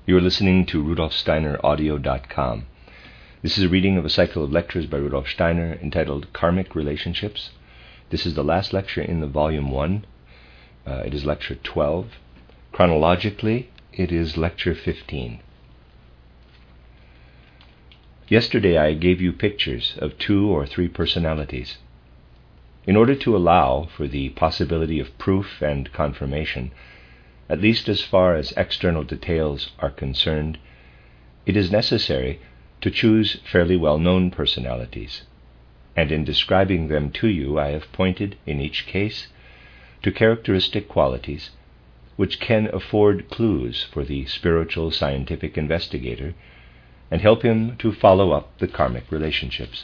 You are listening to RudolfSteinerAudio.com. This is a reading of a cycle of lectures by Rudolf Steiner entitled Karmic Relationships. This is the last lecture in the Volume 1. It is Lecture 12. Chronologically, it is Lecture 15. Yesterday I gave you pictures of 2 or 3 personalities. In order to allow for the possibility of proof and confirmation, at least as far as external details are concerned, it is necessary to choose fairly well-known personalities, and in describing them to you I have pointed, in each case, to characteristic qualities which can afford clues for the spiritual scientific investigator and help him to follow up the karmic relationships.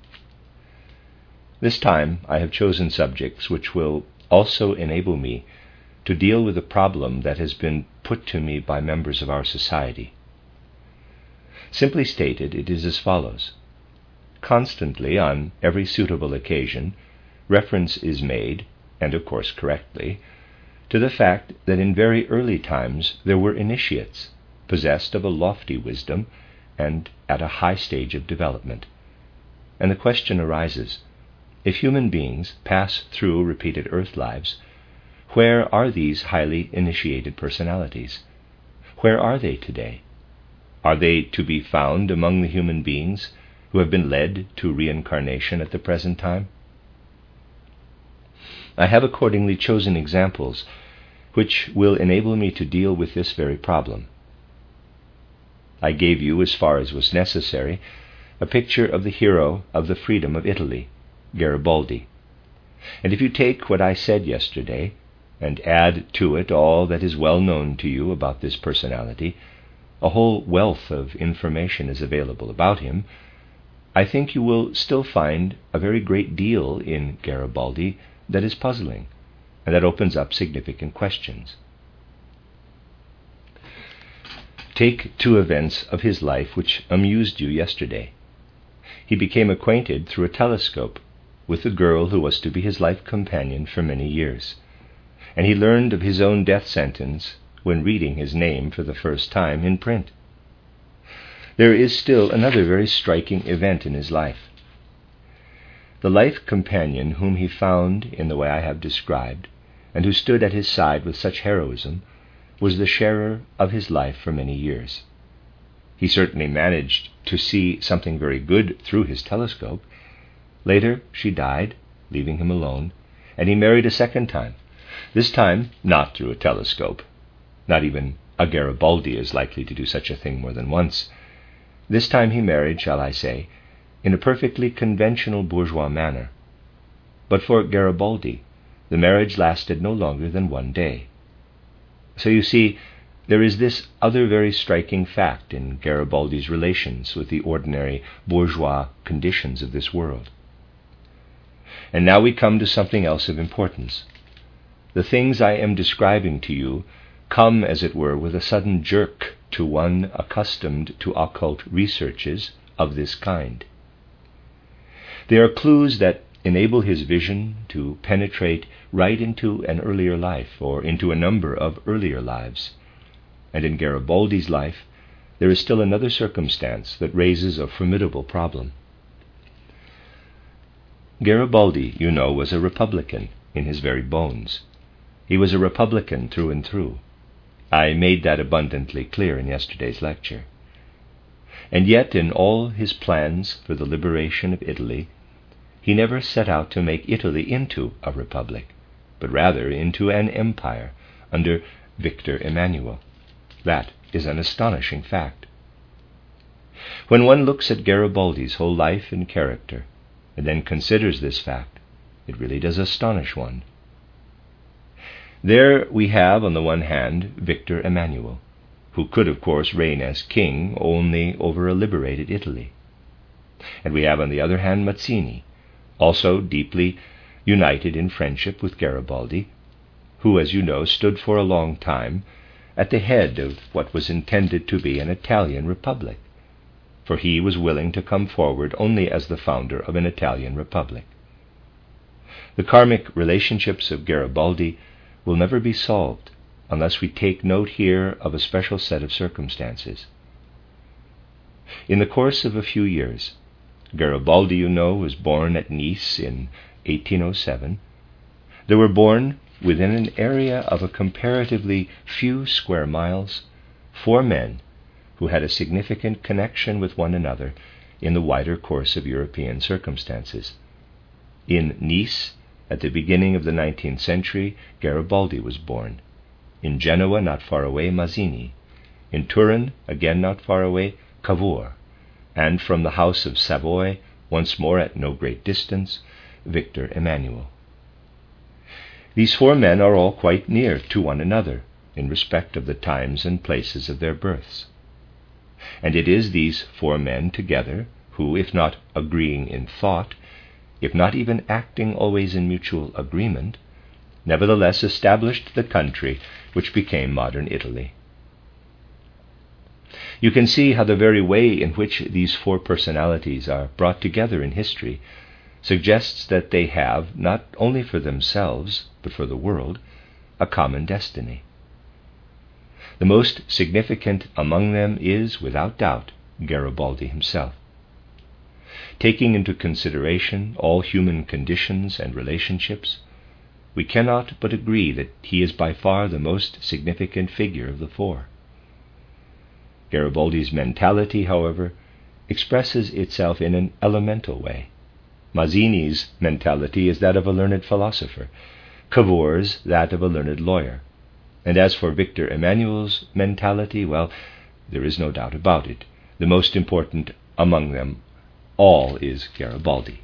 This time I have chosen subjects which will also enable me to deal with a problem that has been put to me by members of our society. Simply stated, it is as follows. Constantly, on every suitable occasion, reference is made, and of course correctly, to the fact that in very early times there were initiates, possessed of a lofty wisdom and at a high stage of development. And the question arises, if human beings pass through repeated earth lives, where are these highly initiated personalities? Where are they today? Are they to be found among the human beings who have been led to reincarnation at the present time? I have accordingly chosen examples which will enable me to deal with this very problem. I gave you, as far as was necessary, a picture of the hero of the freedom of Italy, Garibaldi. And if you take what I said yesterday, and add to it all that is well known to you about this personality, a whole wealth of information is available about him, I think you will still find a very great deal in Garibaldi that is puzzling, and that opens up significant questions. Take 2 events of his life which amused you yesterday. He became acquainted through a telescope with the girl who was to be his life companion for many years, and he learned of his own death sentence when reading his name for the first time in print. There is still another very striking event in his life. The life companion whom he found in the way I have described, and who stood at his side with such heroism, was the sharer of his life for many years. He certainly managed to see something very good through his telescope. Later she died, leaving him alone, and he married a second time, this time not through a telescope. Not even a Garibaldi is likely to do such a thing more than once. This time he married, shall I say, in a perfectly conventional bourgeois manner. But for Garibaldi, the marriage lasted no longer than 1 day. So you see, there is this other very striking fact in Garibaldi's relations with the ordinary bourgeois conditions of this world. And now we come to something else of importance. The things I am describing to you come, as it were, with a sudden jerk to one accustomed to occult researches of this kind. They are clues that enable his vision to penetrate right into an earlier life, or into a number of earlier lives. And in Garibaldi's life, there is still another circumstance that raises a formidable problem. Garibaldi, you know, was a Republican in his very bones. He was a Republican through and through. I made that abundantly clear in yesterday's lecture. And yet, in all his plans for the liberation of Italy, he never set out to make Italy into a republic, but rather into an empire under Victor Emmanuel. That is an astonishing fact. When one looks at Garibaldi's whole life and character, and then considers this fact, it really does astonish one. There we have, on the one hand, Victor Emmanuel, who could, of course, reign as king only over a liberated Italy. And we have, on the other hand, Mazzini, also deeply united in friendship with Garibaldi, who, as you know, stood for a long time at the head of what was intended to be an Italian republic, for he was willing to come forward only as the founder of an Italian republic. The karmic relationships of Garibaldi will never be solved unless we take note here of a special set of circumstances. In the course of a few years, Garibaldi, you know, was born at Nice in 1807. There were born, within an area of a comparatively few square miles, 4 men who had a significant connection with one another in the wider course of European circumstances. In Nice, at the beginning of the 19th century, Garibaldi was born. In Genoa, not far away, Mazzini. In Turin, again not far away, Cavour. And from the House of Savoy, once more at no great distance, Victor Emmanuel. These 4 men are all quite near to one another in respect of the times and places of their births. And it is these 4 men together who, if not agreeing in thought, if not even acting always in mutual agreement, nevertheless established the country which became modern Italy. You can see how the very way in which these 4 personalities are brought together in history suggests that they have, not only for themselves, but for the world, a common destiny. The most significant among them is, without doubt, Garibaldi himself. Taking into consideration all human conditions and relationships, we cannot but agree that he is by far the most significant figure of the 4. Garibaldi's mentality, however, expresses itself in an elemental way. Mazzini's mentality is that of a learned philosopher, Cavour's that of a learned lawyer. And as for Victor Emmanuel's mentality, well, there is no doubt about it. The most important among them all is Garibaldi.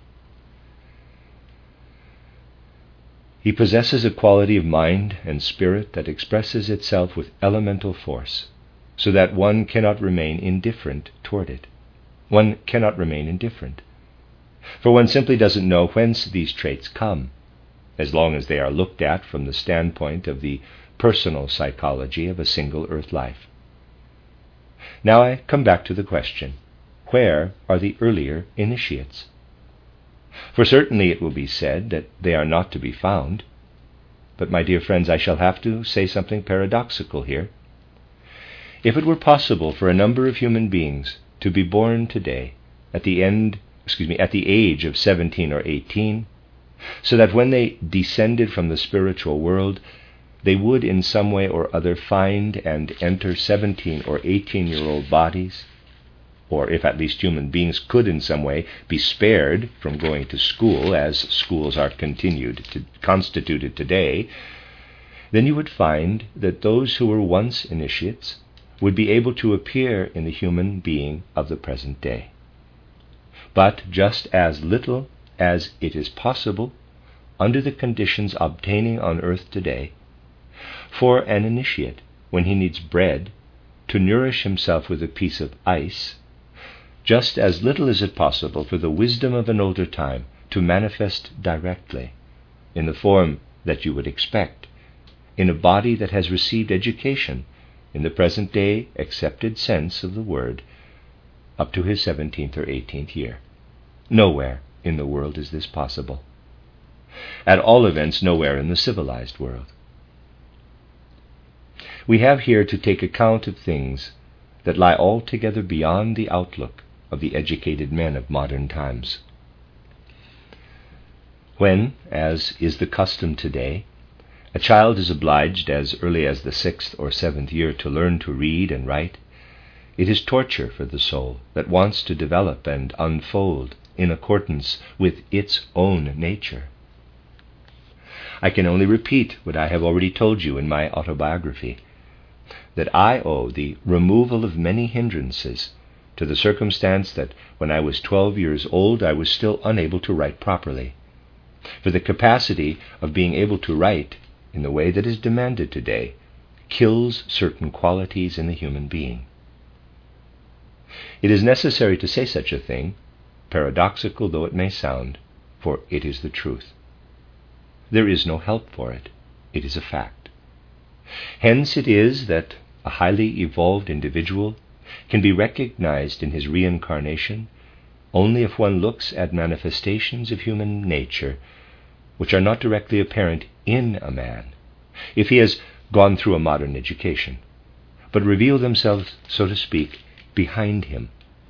He possesses a quality of mind and spirit that expresses itself with elemental force, so that one cannot remain indifferent toward it. One cannot remain indifferent, for one simply doesn't know whence these traits come, as long as they are looked at from the standpoint of the personal psychology of a single earth life. Now I come back to the question, where are the earlier initiates? For certainly it will be said that they are not to be found. But, my dear friends, I shall have to say something paradoxical here. If it were possible for a number of human beings to be born today at the age of 17 or 18, so that when they descended from the spiritual world, they would in some way or other find and enter 17 or 18-year-old bodies, or if at least human beings could in some way be spared from going to school, as schools are constituted today, then you would find that those who were once initiates would be able to appear in the human being of the present day. But just as little as it is possible, under the conditions obtaining on earth today, for an initiate, when he needs bread, to nourish himself with a piece of ice, just as little is it possible for the wisdom of an older time to manifest directly, in the form that you would expect, in a body that has received education in the present day accepted sense of the word, up to his 17th or 18th year. Nowhere in the world is this possible. At all events, nowhere in the civilized world. We have here to take account of things that lie altogether beyond the outlook of the educated men of modern times. When, as is the custom today, a child is obliged as early as the 6th or 7th year to learn to read and write, it is torture for the soul that wants to develop and unfold in accordance with its own nature. I can only repeat what I have already told you in my autobiography, that I owe the removal of many hindrances to the circumstance that when I was 12 years old I was still unable to write properly. For the capacity of being able to write in the way that is demanded today kills certain qualities in the human being. It is necessary to say such a thing, paradoxical though it may sound, for it is the truth. There is no help for it. It is a fact. Hence it is that a highly evolved individual can be recognized in his reincarnation only if one looks at manifestations of human nature which are not directly apparent in a man, if he has gone through a modern education, but reveal themselves, so to speak, behind him.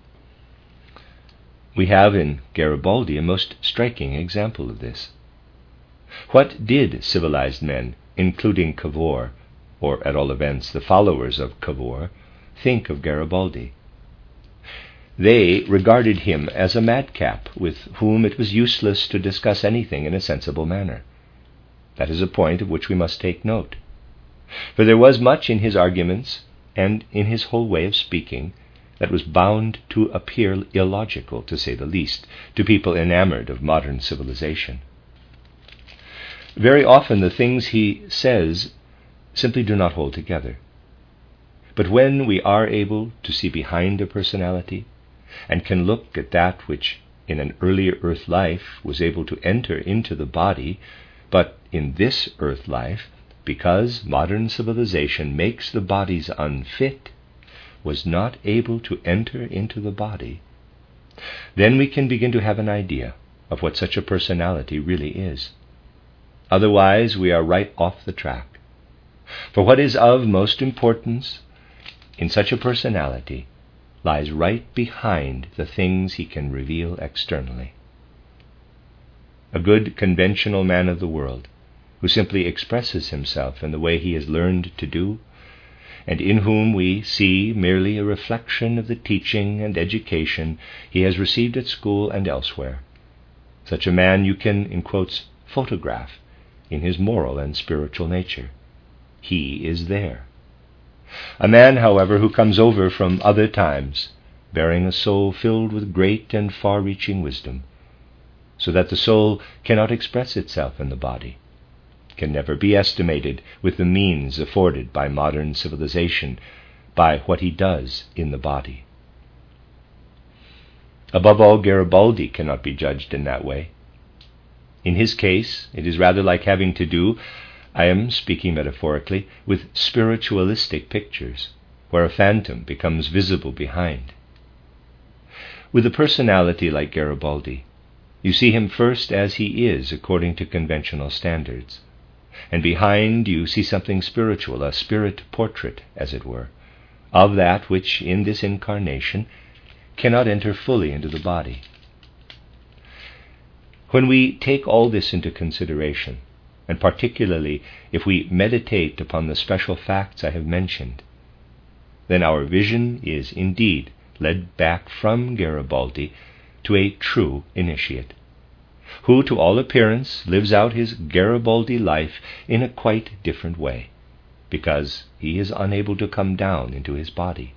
We have in Garibaldi a most striking example of this. What did civilized men, including Cavour, or at all events the followers of Cavour, think of Garibaldi? They regarded him as a madcap with whom it was useless to discuss anything in a sensible manner. That is a point of which we must take note. For there was much in his arguments and in his whole way of speaking that was bound to appear illogical, to say the least, to people enamored of modern civilization. Very often the things he says simply do not hold together. But when we are able to see behind a personality and can look at that which in an earlier earth life was able to enter into the body, but in this earth life, because modern civilization makes the bodies unfit, was not able to enter into the body, then we can begin to have an idea of what such a personality really is. Otherwise, we are right off the track. For what is of most importance in such a personality lies right behind the things he can reveal externally. A good conventional man of the world, who simply expresses himself in the way he has learned to do, and in whom we see merely a reflection of the teaching and education he has received at school and elsewhere. Such a man you can, in quotes, photograph in his moral and spiritual nature. He is there. A man, however, who comes over from other times, bearing a soul filled with great and far-reaching wisdom, so that the soul cannot express itself in the body, can never be estimated with the means afforded by modern civilization by what he does in the body. Above all, Garibaldi cannot be judged in that way. In his case, it is rather like having to do, I am speaking metaphorically, with spiritualistic pictures, where a phantom becomes visible behind. With a personality like Garibaldi, you see him first as he is according to conventional standards, and behind you see something spiritual, a spirit portrait, as it were, of that which in this incarnation cannot enter fully into the body. When we take all this into consideration, and particularly if we meditate upon the special facts I have mentioned, then our vision is indeed led back from Garibaldi to a true initiate, who to all appearance lives out his Garibaldi life in a quite different way, because he is unable to come down into his body.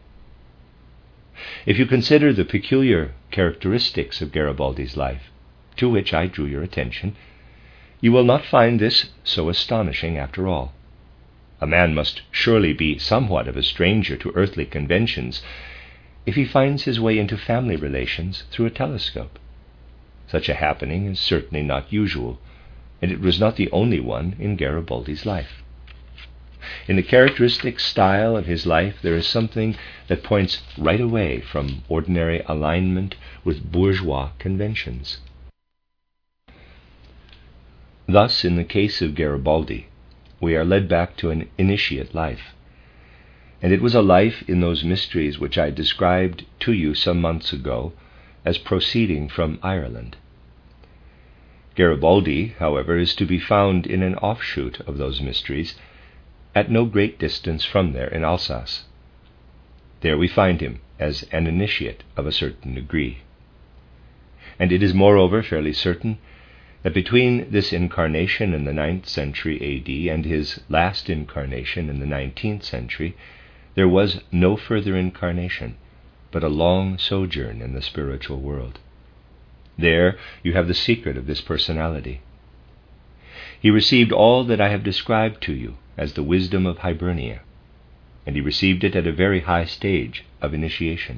If you consider the peculiar characteristics of Garibaldi's life, to which I drew your attention, you will not find this so astonishing after all. A man must surely be somewhat of a stranger to earthly conventions if he finds his way into family relations through a telescope. Such a happening is certainly not usual, and it was not the only one in Garibaldi's life. In the characteristic style of his life there is something that points right away from ordinary alignment with bourgeois conventions. Thus, in the case of Garibaldi, we are led back to an initiate life, and it was a life in those mysteries which I described to you some months ago as proceeding from Ireland. Garibaldi, however, is to be found in an offshoot of those mysteries at no great distance from there in Alsace. There we find him as an initiate of a certain degree. And it is moreover fairly certain that between this incarnation in the 9th century A.D. and his last incarnation in the 19th century, there was no further incarnation, but a long sojourn in the spiritual world. There you have the secret of this personality. He received all that I have described to you as the wisdom of Hibernia, and he received it at a very high stage of initiation.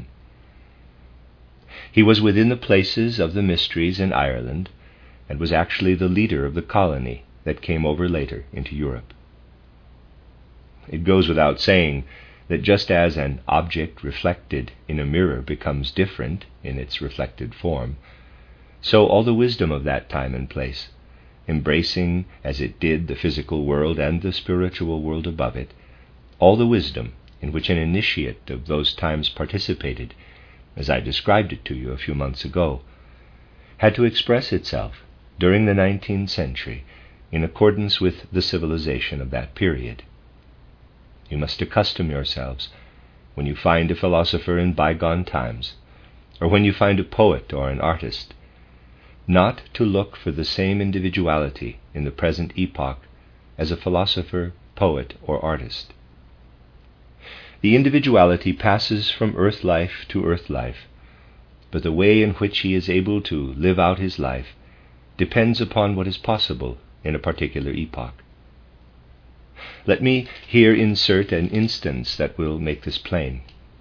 He was within the places of the mysteries in Ireland, and was actually the leader of the colony that came over later into Europe. It goes without saying that just as an object reflected in a mirror becomes different in its reflected form, so all the wisdom of that time and place embracing as it did the physical world and the spiritual world above it, all the wisdom in which an initiate of those times participated, as I described it to you a few months ago, had to express itself during the 19th century in accordance with the civilization of that period. You must accustom yourselves, when you find a philosopher in bygone times, or when you find a poet or an artist, not to look for the same individuality in the present epoch as a philosopher, poet, or artist. The individuality passes from earth life to earth life, but the way in which he is able to live out his life depends upon what is possible in a particular epoch. Let me here insert an instance that will make this plain.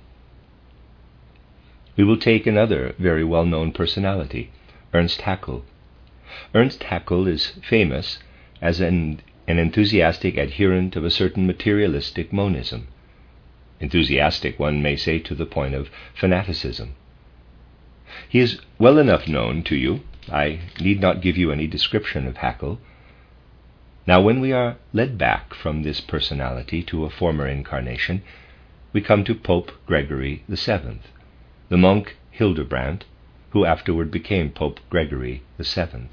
We will take another very well-known personality, Ernst Haeckel. Ernst Haeckel is famous as an enthusiastic adherent of a certain materialistic monism. Enthusiastic, one may say, to the point of fanaticism. He is well enough known to you. I need not give you any description of Haeckel. Now, when we are led back from this personality to a former incarnation, we come to Pope Gregory VII, the monk Hildebrand, who afterward became Pope Gregory VII.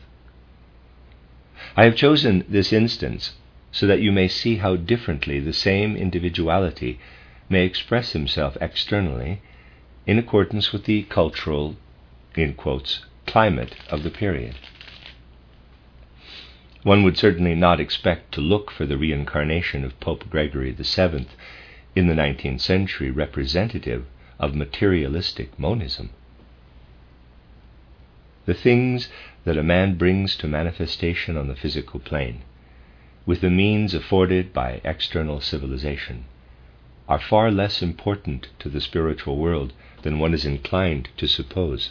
I have chosen this instance so that you may see how differently the same individuality may express himself externally in accordance with the cultural, in quotes, climate of the period. One would certainly not expect to look for the reincarnation of Pope Gregory VII in the 19th century representative of materialistic monism. The things that a man brings to manifestation on the physical plane, with the means afforded by external civilization, are far less important to the spiritual world than one is inclined to suppose.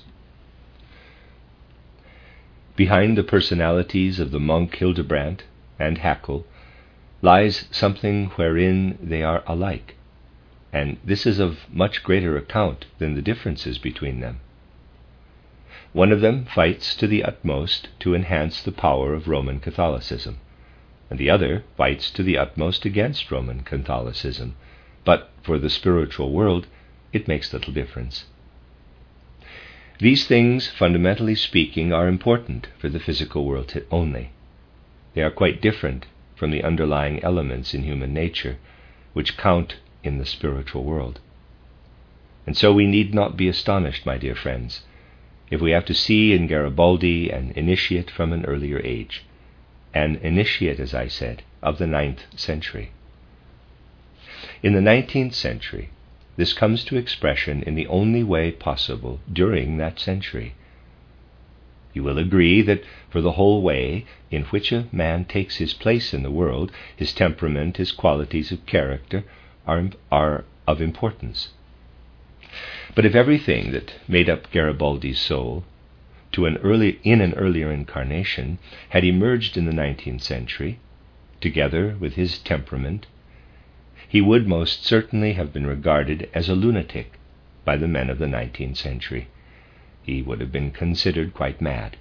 Behind the personalities of the monk Hildebrand and Haeckel lies something wherein they are alike, and this is of much greater account than the differences between them. One of them fights to the utmost to enhance the power of Roman Catholicism, and the other fights to the utmost against Roman Catholicism, but for the spiritual world it makes little difference. These things, fundamentally speaking, are important for the physical world only. They are quite different from the underlying elements in human nature, which count in the spiritual world. And so we need not be astonished, my dear friends, if we have to see in Garibaldi an initiate from an earlier age, an initiate, as I said, of the 9th century. In the 19th century, this comes to expression in the only way possible during that century. You will agree that for the whole way in which a man takes his place in the world, his temperament, his qualities of character are of importance. But if everything that made up Garibaldi's soul in an earlier incarnation had emerged in the 19th century, together with his temperament, he would most certainly have been regarded as a lunatic by the men of the 19th century. He would have been considered quite mad.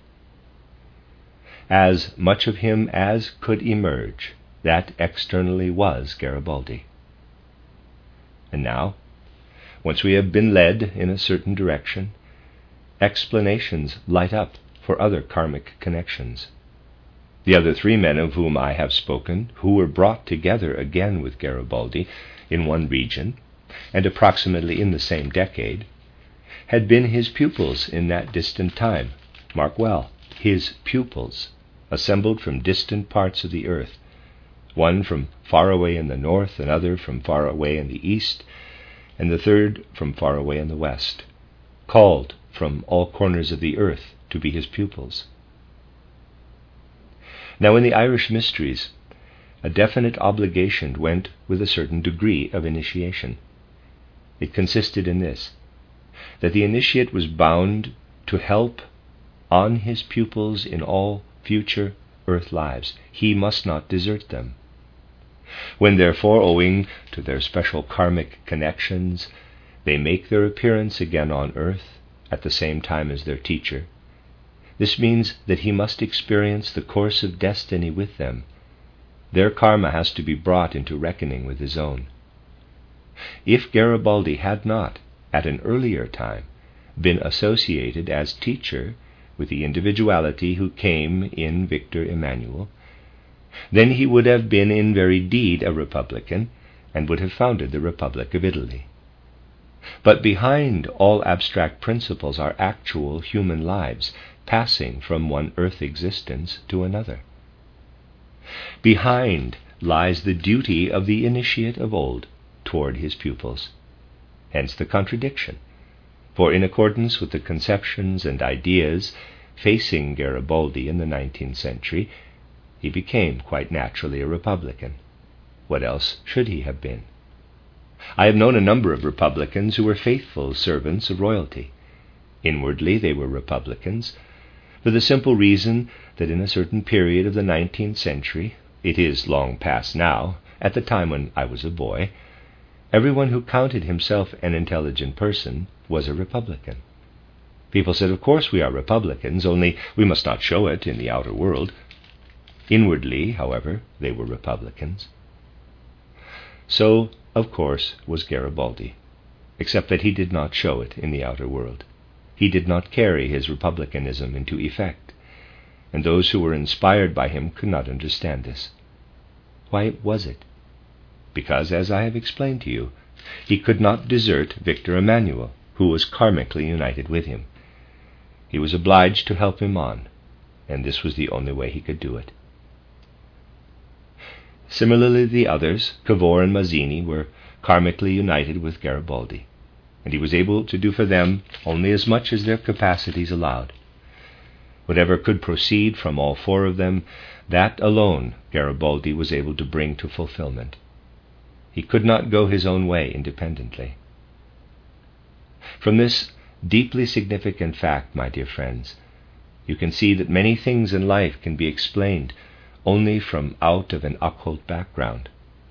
As much of him as could emerge, that externally was Garibaldi. And now, once we have been led in a certain direction, explanations light up for other karmic connections. The other three men of whom I have spoken, who were brought together again with Garibaldi in one region, and approximately in the same decade, had been his pupils in that distant time. Mark well, his pupils, assembled from distant parts of the earth, one from far away in the north, another from far away in the east, and the third from far away in the west, called from all corners of the earth to be his pupils. Now, in the Irish mysteries, a definite obligation went with a certain degree of initiation. It consisted in this, that the initiate was bound to help on his pupils in all future earth lives. He must not desert them. When, therefore, owing to their special karmic connections, they make their appearance again on earth at the same time as their teacher, This means that he must experience the course of destiny with them. Their karma has to be brought into reckoning with his own. If Garibaldi had not, at an earlier time, been associated as teacher with the individuality who came in Victor Emmanuel, then he would have been in very deed a Republican and would have founded the Republic of Italy. But behind all abstract principles are actual human lives passing from one earth existence to another. Behind lies the duty of the initiate of old toward his pupils. Hence the contradiction. For in accordance with the conceptions and ideas facing Garibaldi in the 19th century, he became quite naturally a Republican. What else should he have been? I have known a number of Republicans who were faithful servants of royalty. Inwardly they were Republicans, for the simple reason that in a certain period of the 19th century, it is long past now, at the time when I was a boy, everyone who counted himself an intelligent person was a Republican. People said, of course we are Republicans, only we must not show it in the outer world. Inwardly, however, they were Republicans. So, of course, was Garibaldi, except that he did not show it in the outer world. He did not carry his republicanism into effect, and those who were inspired by him could not understand this. Why was it? Because, as I have explained to you, he could not desert Victor Emmanuel, who was karmically united with him. He was obliged to help him on, and this was the only way he could do it. Similarly, the others, Cavour and Mazzini, were karmically united with Garibaldi, and he was able to do for them only as much as their capacities allowed. Whatever could proceed from all four of them, that alone Garibaldi was able to bring to fulfillment. He could not go his own way independently. From this deeply significant fact, my dear friends, you can see that many things in life can be explained only from out of an occult background.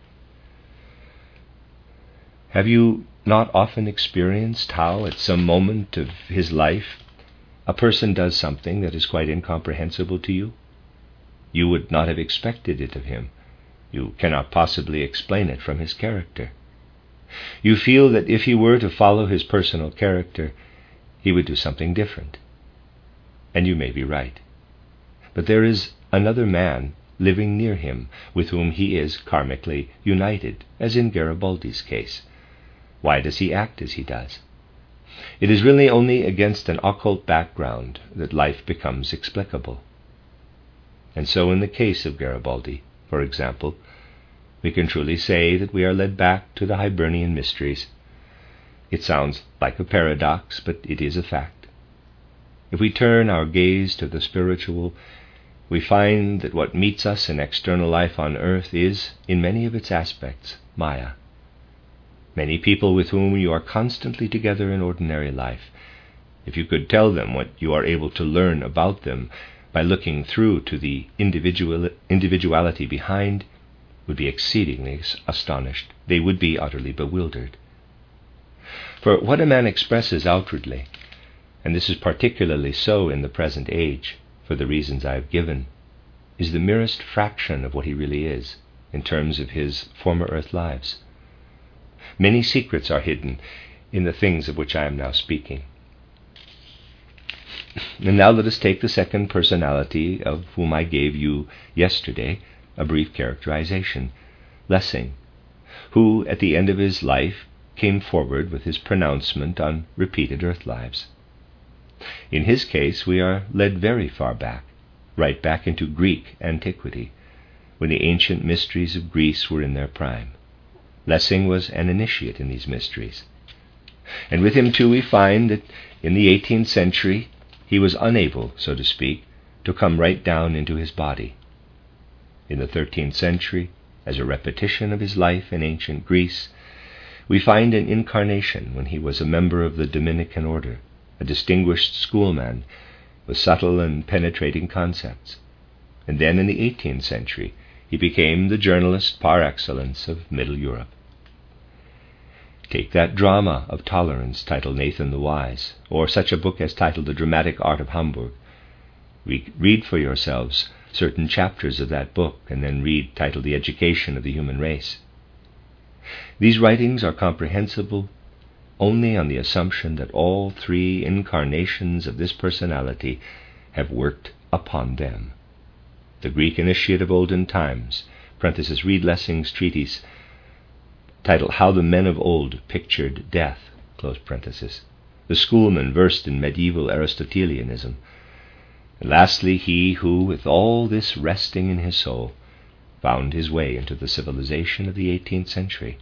Have you not often experienced how, at some moment of his life, a person does something that is quite incomprehensible to you? You would not have expected it of him. You cannot possibly explain it from his character. You feel that if he were to follow his personal character, he would do something different. And you may be right. But there is another man living near him with whom he is karmically united, as in Garibaldi's case. Why does he act as he does? It is really only against an occult background that life becomes explicable. And so in the case of Garibaldi, for example, we can truly say that we are led back to the Hibernian mysteries. It sounds like a paradox, but it is a fact. If we turn our gaze to the spiritual, we find that what meets us in external life on earth is, in many of its aspects, Maya. Many people with whom you are constantly together in ordinary life, if you could tell them what you are able to learn about them by looking through to the individuality behind, would be exceedingly astonished. They would be utterly bewildered. For what a man expresses outwardly, and this is particularly so in the present age, for the reasons I have given, is the merest fraction of what he really is, in terms of his former earth lives. Many secrets are hidden in the things of which I am now speaking. And now let us take the second personality of whom I gave you yesterday a brief characterization, Lessing, who at the end of his life came forward with his pronouncement on repeated earth lives. In his case we are led very far back, right back into Greek antiquity, when the ancient mysteries of Greece were in their prime. Lessing was an initiate in these mysteries. And with him too we find that in the 18th century he was unable, so to speak, to come right down into his body. In the 13th century, as a repetition of his life in ancient Greece, we find an incarnation when he was a member of the Dominican order, a distinguished schoolman with subtle and penetrating concepts. And then in the 18th century, he became the journalist par excellence of Middle Europe. Take that drama of tolerance titled Nathan the Wise, or such a book as titled The Dramatic Art of Hamburg. Read for yourselves certain chapters of that book, and then read titled The Education of the Human Race. These writings are comprehensible only on the assumption that all three incarnations of this personality have worked upon them. The Greek initiate of olden times, read Lessing's treatise titled How the Men of Old Pictured Death, the schoolman versed in medieval Aristotelianism, and lastly he who, with all this resting in his soul, found his way into the civilization of the 18th century.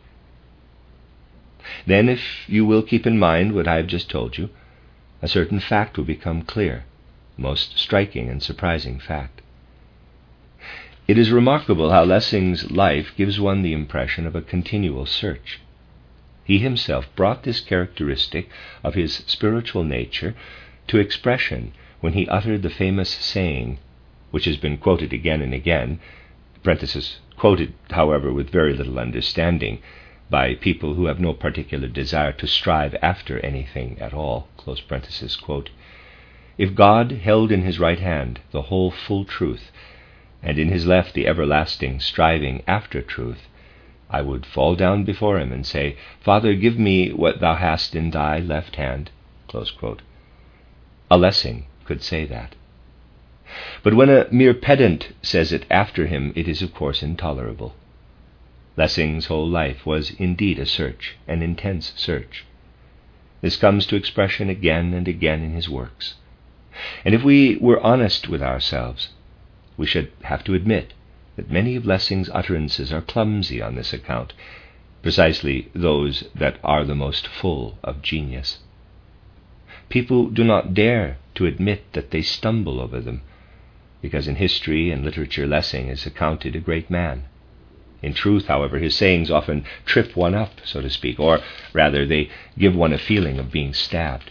Then, if you will keep in mind what I have just told you, a certain fact will become clear, a most striking and surprising fact. It is remarkable how Lessing's life gives one the impression of a continual search. He himself brought this characteristic of his spiritual nature to expression when he uttered the famous saying, which has been quoted again and again, quoted, however, with very little understanding, by people who have no particular desire to strive after anything at all, quote, "If God held in his right hand the whole full truth, and in his left the everlasting striving after truth, I would fall down before him and say, Father, give me what thou hast in thy left hand." Close quote. A Lessing could say that. But when a mere pedant says it after him, it is of course intolerable. Lessing's whole life was indeed a search, an intense search. This comes to expression again and again in his works. And if we were honest with ourselves, we should have to admit that many of Lessing's utterances are clumsy on this account, precisely those that are the most full of genius. People do not dare to admit that they stumble over them, because in history and literature Lessing is accounted a great man. In truth, however, his sayings often trip one up, so to speak, or rather they give one a feeling of being stabbed.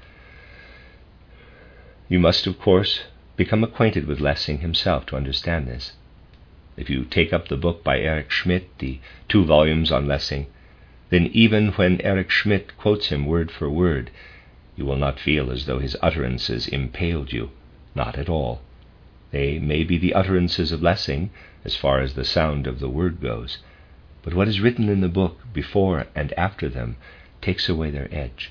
You must, of course, become acquainted with Lessing himself to understand this. If you take up the book by Eric Schmidt, the 2 volumes on Lessing, then even when Eric Schmidt quotes him word for word, you will not feel as though his utterances impaled you. Not at all. They may be the utterances of Lessing, as far as the sound of the word goes, but what is written in the book before and after them takes away their edge.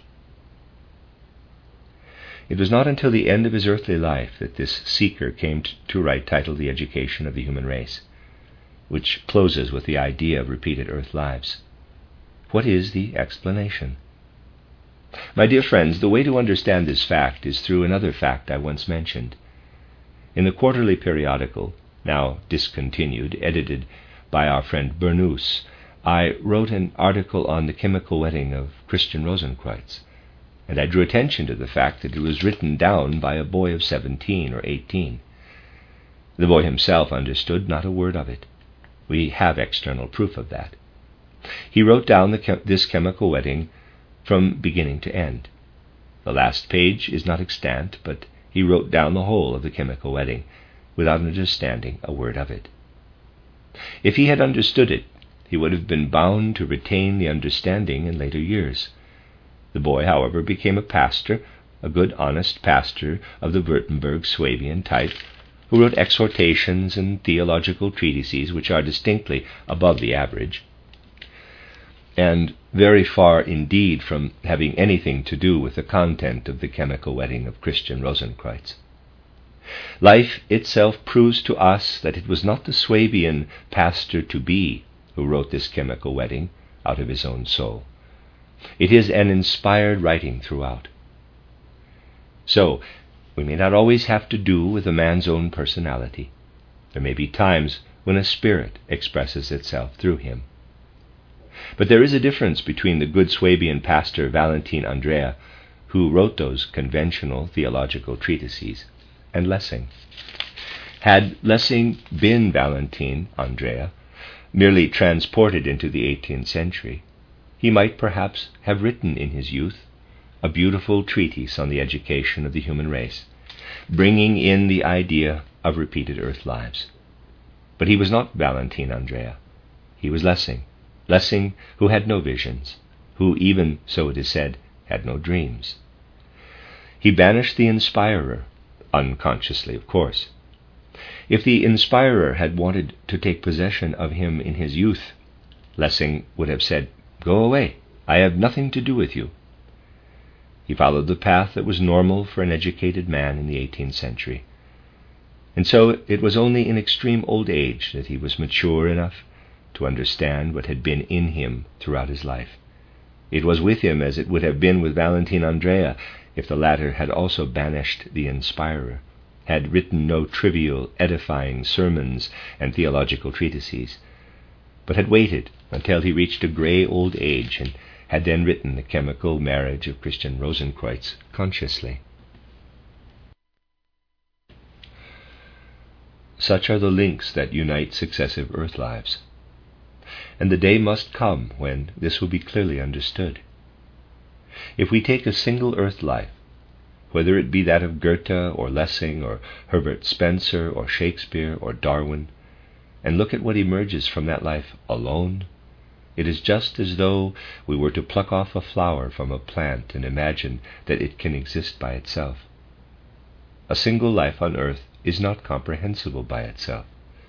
It was not until the end of his earthly life that this seeker came to write titled The Education of the Human Race, which closes with the idea of repeated earth lives. What is the explanation? My dear friends, the way to understand this fact is through another fact I once mentioned. In the quarterly periodical, now discontinued, edited by our friend Bernous, I wrote an article on the chemical wedding of Christian Rosenkreuz, and I drew attention to the fact that it was written down by a boy of 17 or 18. The boy himself understood not a word of it. We have external proof of that. He wrote down this chemical wedding from beginning to end. The last page is not extant, but he wrote down the whole of the chemical wedding, without understanding a word of it. If he had understood it, he would have been bound to retain the understanding in later years. The boy, however, became a pastor, a good honest pastor of the Württemberg Swabian type, who wrote exhortations and theological treatises which are distinctly above the average, and very far indeed from having anything to do with the content of the chemical wedding of Christian Rosenkreuz. Life itself proves to us that it was not the Swabian pastor-to-be who wrote this chemical wedding out of his own soul. It is an inspired writing throughout. So, we may not always have to do with a man's own personality. There may be times when a spirit expresses itself through him. But there is a difference between the good Swabian pastor Valentin Andrea, who wrote those conventional theological treatises, and Lessing. Had Lessing been Valentin Andrea, merely transported into the 18th century, he might perhaps have written in his youth a beautiful treatise on the education of the human race, bringing in the idea of repeated earth lives. But he was not Valentin Andrea. He was Lessing. Lessing, who had no visions, who even, so it is said, had no dreams. He banished the inspirer, unconsciously, of course. If the inspirer had wanted to take possession of him in his youth, Lessing would have said, "Go away, I have nothing to do with you." He followed the path that was normal for an educated man in the 18th century. And so it was only in extreme old age that he was mature enough to understand what had been in him throughout his life. It was with him as it would have been with Valentin Andreae if the latter had also banished the inspirer, had written no trivial, edifying sermons and theological treatises, but had waited until he reached a grey old age and had then written The Chemical Marriage of Christian Rosenkreuz consciously. Such are the links that unite successive earth lives. And the day must come when this will be clearly understood. If we take a single earth life, whether it be that of Goethe or Lessing or Herbert Spencer or Shakespeare or Darwin, and look at what emerges from that life alone, it is just as though we were to pluck off a flower from a plant and imagine that it can exist by itself. A single life on earth is not comprehensible by itself.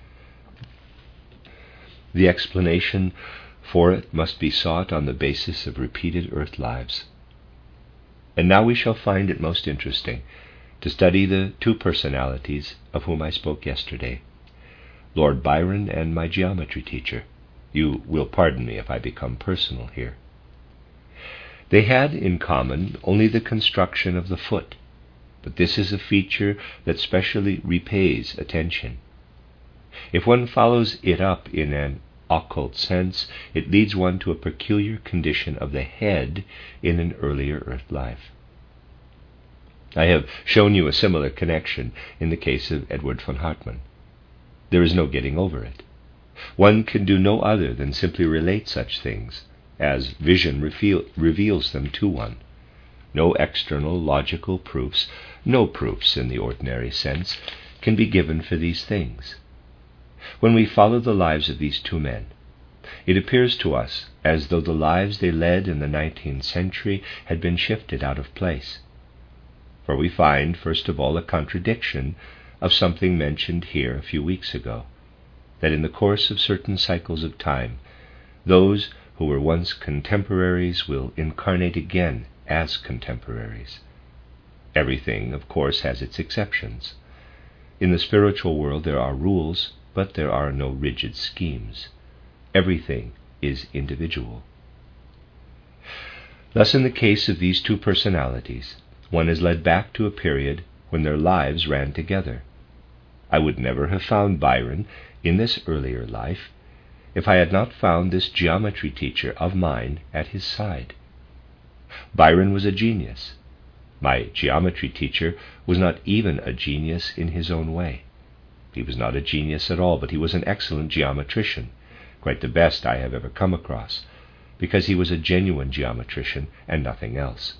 The explanation for it must be sought on the basis of repeated earth lives. And now we shall find it most interesting to study the two personalities of whom I spoke yesterday, Lord Byron and my geometry teacher. You will pardon me if I become personal here. They had in common only the construction of the foot, but this is a feature that specially repays attention. If one follows it up in an occult sense, it leads one to a peculiar condition of the head in an earlier earth life. I have shown you a similar connection in the case of Edward von Hartmann. There is no getting over it. One can do no other than simply relate such things, as vision reveals them to one. No external logical proofs, no proofs in the ordinary sense, can be given for these things. When we follow the lives of these two men, it appears to us as though the lives they led in the 19th century had been shifted out of place. For we find, first of all, a contradiction of something mentioned here a few weeks ago, that in the course of certain cycles of time, those who were once contemporaries will incarnate again as contemporaries. Everything, of course, has its exceptions. In the spiritual world there are rules, but there are no rigid schemes. Everything is individual. Thus, in the case of these two personalities, one is led back to a period when their lives ran together. I would never have found Byron in this earlier life if I had not found this geometry teacher of mine at his side. Byron was a genius. My geometry teacher was not even a genius in his own way. He was not a genius at all, but he was an excellent geometrician, quite the best I have ever come across, because he was a genuine geometrician and nothing else.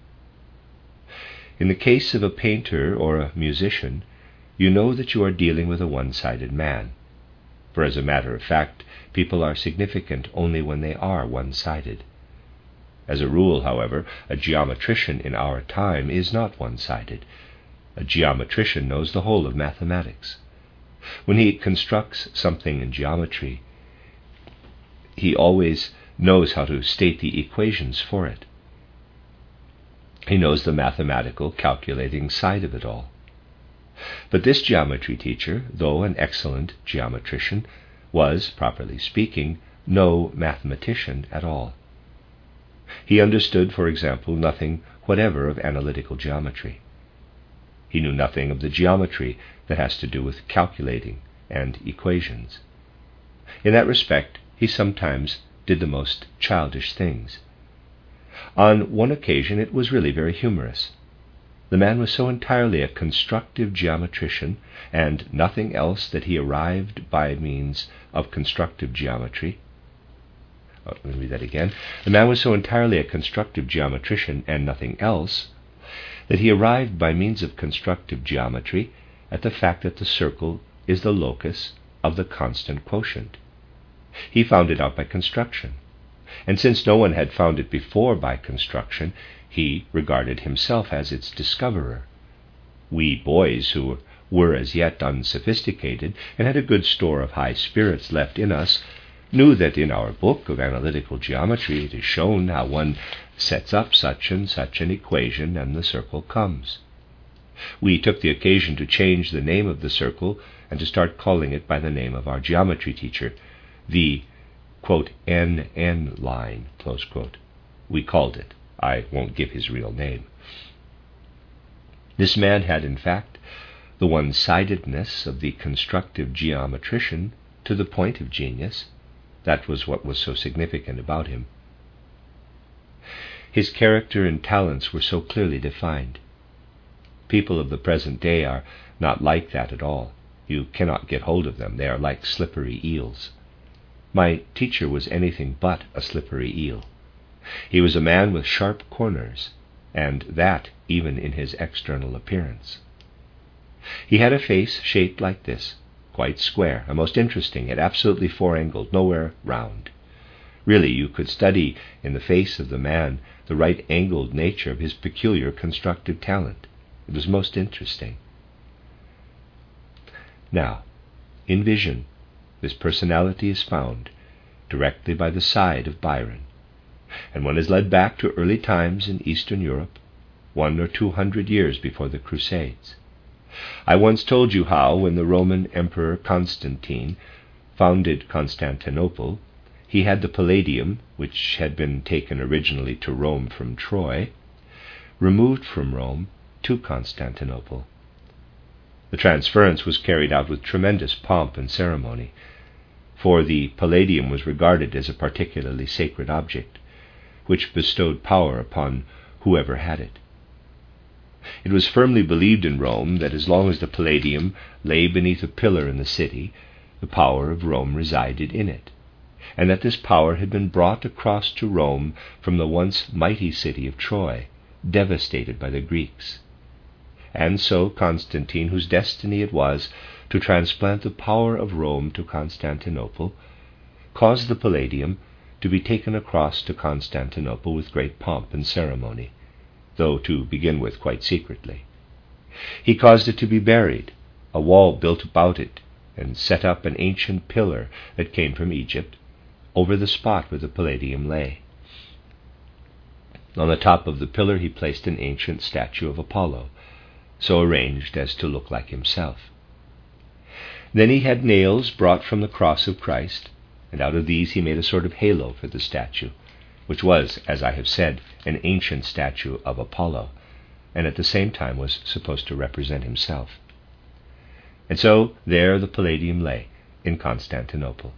In the case of a painter or a musician, you know that you are dealing with a one-sided man. For as a matter of fact, people are significant only when they are one-sided. As a rule, however, a geometrician in our time is not one-sided. A geometrician knows the whole of mathematics. When he constructs something in geometry, he always knows how to state the equations for it. He knows the mathematical, calculating side of it all. But this geometry teacher, though an excellent geometrician, was, properly speaking, no mathematician at all. He understood, for example, nothing whatever of analytical geometry. He knew nothing of the geometry that has to do with calculating and equations. In that respect, he sometimes did the most childish things. On one occasion it was really very humorous. The man was so entirely a constructive geometrician, and nothing else, that he arrived by means of constructive geometry. Let me read that again. The man was so entirely a constructive geometrician and nothing else, that he arrived by means of constructive geometry at the fact that the circle is the locus of the constant quotient. He found it out by construction, and since no one had found it before by construction, he regarded himself as its discoverer. We boys, who were as yet unsophisticated and had a good store of high spirits left in us, knew that in our book of analytical geometry it is shown how one sets up such and such an equation and the circle comes. We took the occasion to change the name of the circle and to start calling it by the name of our geometry teacher, the, quote, NN line, close quote. We called it. I won't give his real name. This man had, in fact, the one-sidedness of the constructive geometrician to the point of genius. That was what was so significant about him. His character and talents were so clearly defined. People of the present day are not like that at all. You cannot get hold of them. They are like slippery eels. My teacher was anything but a slippery eel. He was a man with sharp corners, and that even in his external appearance. He had a face shaped like this, quite square, a most interesting, yet absolutely four-angled, nowhere round. Really, you could study in the face of the man the right-angled nature of his peculiar constructive talent. It was most interesting. Now, in vision, this personality is found directly by the side of Byron, and one is led back to early times in Eastern Europe, 100 or 200 years before the Crusades. I once told you how, when the Roman Emperor Constantine founded Constantinople, he had the Palladium, which had been taken originally to Rome from Troy, removed from Rome to Constantinople. The transference was carried out with tremendous pomp and ceremony, for the Palladium was regarded as a particularly sacred object, which bestowed power upon whoever had it. It was firmly believed in Rome that as long as the Palladium lay beneath a pillar in the city, the power of Rome resided in it, and that this power had been brought across to Rome from the once mighty city of Troy, devastated by the Greeks. And so Constantine, whose destiny it was to transplant the power of Rome to Constantinople, caused the Palladium to be taken across to Constantinople with great pomp and ceremony, though to begin with quite secretly. He caused it to be buried, a wall built about it, and set up an ancient pillar that came from Egypt over the spot where the Palladium lay. On the top of the pillar he placed an ancient statue of Apollo, so arranged as to look like himself. Then he had nails brought from the cross of Christ, and out of these he made a sort of halo for the statue, which was, as I have said, an ancient statue of Apollo, and at the same time was supposed to represent himself. And so there the Palladium lay, in Constantinople.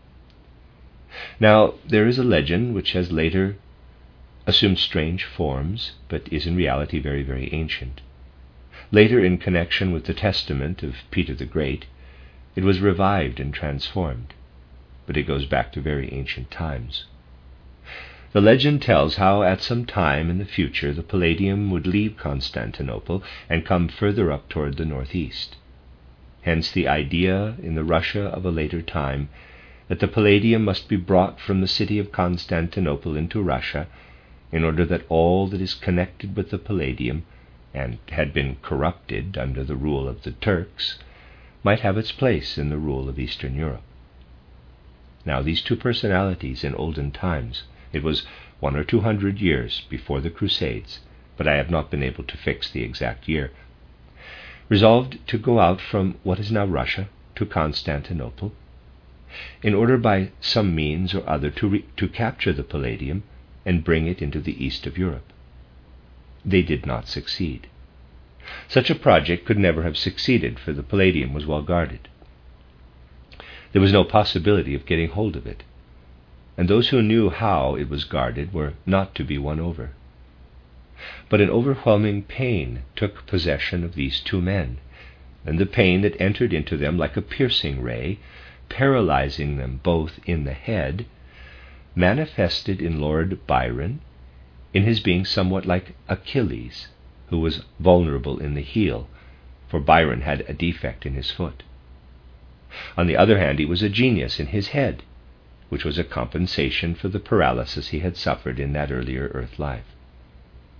Now, there is a legend which has later assumed strange forms, but is in reality very, very ancient. Later, in connection with the testament of Peter the Great, it was revived and transformed, but it goes back to very ancient times. The legend tells how at some time in the future the Palladium would leave Constantinople and come further up toward the northeast. Hence the idea in the Russia of a later time that the Palladium must be brought from the city of Constantinople into Russia in order that all that is connected with the Palladium and had been corrupted under the rule of the Turks might have its place in the rule of Eastern Europe. Now, these two personalities in olden times, it was 100 or 200 years before the Crusades, but I have not been able to fix the exact year, resolved to go out from what is now Russia to Constantinople, in order by some means or other to capture the Palladium and bring it into the east of Europe. They did not succeed. Such a project could never have succeeded, for the Palladium was well guarded. There was no possibility of getting hold of it, and those who knew how it was guarded were not to be won over. But an overwhelming pain took possession of these two men, and the pain that entered into them like a piercing ray, paralyzing them both in the head, manifested in Lord Byron in his being somewhat like Achilles, who was vulnerable in the heel, for Byron had a defect in his foot. On the other hand, he was a genius in his head, which was a compensation for the paralysis he had suffered in that earlier earth life.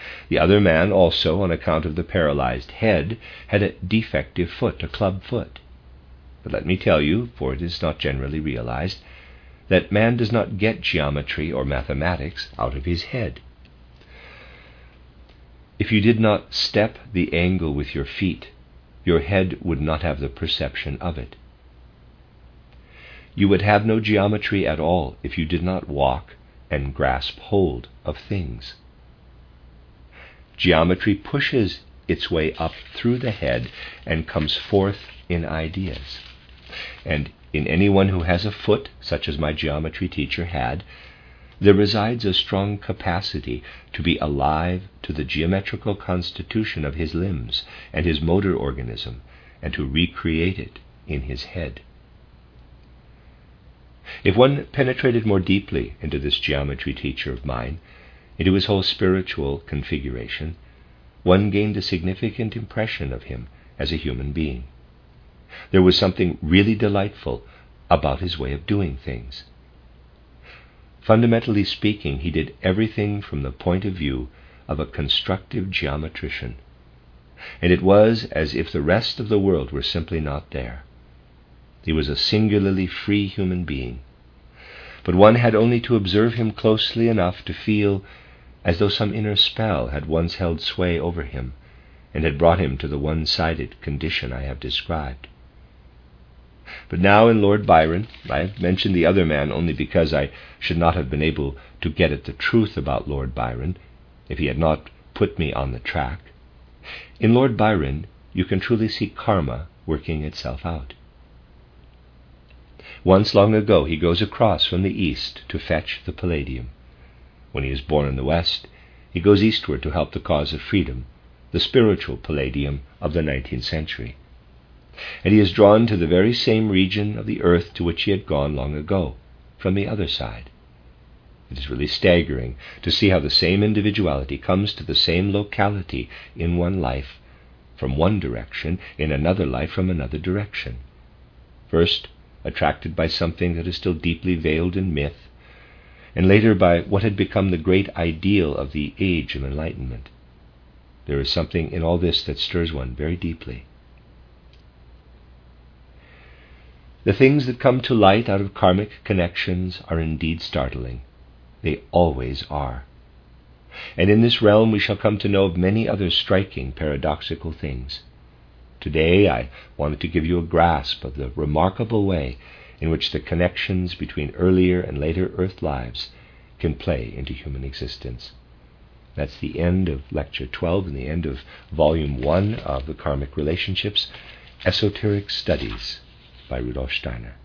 The other man also, on account of the paralyzed head, had a defective foot, a club foot. But let me tell you, for it is not generally realized, that man does not get geometry or mathematics out of his head. If you did not step the angle with your feet, your head would not have the perception of it. You would have no geometry at all if you did not walk and grasp hold of things. Geometry pushes its way up through the head and comes forth in ideas. And in anyone who has a foot, such as my geometry teacher had, there resides a strong capacity to be alive to the geometrical constitution of his limbs and his motor organism, and to recreate it in his head. If one penetrated more deeply into this geometry teacher of mine, into his whole spiritual configuration, one gained a significant impression of him as a human being. There was something really delightful about his way of doing things. Fundamentally speaking, he did everything from the point of view of a constructive geometrician, and it was as if the rest of the world were simply not there. He was a singularly free human being, but one had only to observe him closely enough to feel as though some inner spell had once held sway over him and had brought him to the one-sided condition I have described. But now in Lord Byron, I have mentioned the other man only because I should not have been able to get at the truth about Lord Byron if he had not put me on the track. In Lord Byron, you can truly see karma working itself out. Once long ago, he goes across from the east to fetch the Palladium. When he is born in the west, he goes eastward to help the cause of freedom, the spiritual Palladium of the 19th century. And he is drawn to the very same region of the earth to which he had gone long ago, from the other side. It is really staggering to see how the same individuality comes to the same locality in one life from one direction, in another life from another direction. First, attracted by something that is still deeply veiled in myth, and later by what had become the great ideal of the age of enlightenment. There is something in all this that stirs one very deeply. The things that come to light out of karmic connections are indeed startling. They always are. And in this realm we shall come to know of many other striking paradoxical things. Today I wanted to give you a grasp of the remarkable way in which the connections between earlier and later earth lives can play into human existence. That's the end of Lecture 12 and the end of Volume 1 of the Karmic Relationships, Esoteric Studies by Rudolf Steiner.